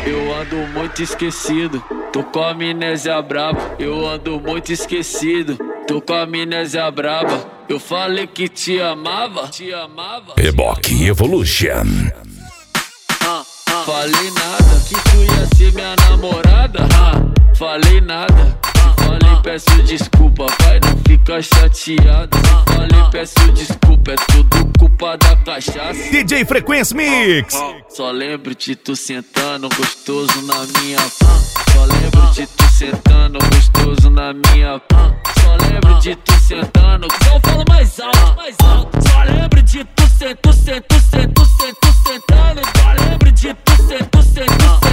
Eu ando muito esquecido, tô com a amnésia braba. Eu ando muito esquecido, tô com a amnésia braba. Eu falei que te amava. Reboque Evolution. Falei nada, que tu ia ser minha namorada. Falei nada, falei peço desculpa, vai, não fica chateado. Falei peço desculpa, é tudo culpa da cachaça. DJ Frequência Mix. Só lembro de tu sentando gostoso na minha. Só lembro de tu sentando gostoso na minha. Só lembro de tu sentando. Só falo mais alto, mais alto. Só lembro de tu sentando. Só lembro de tu sentando.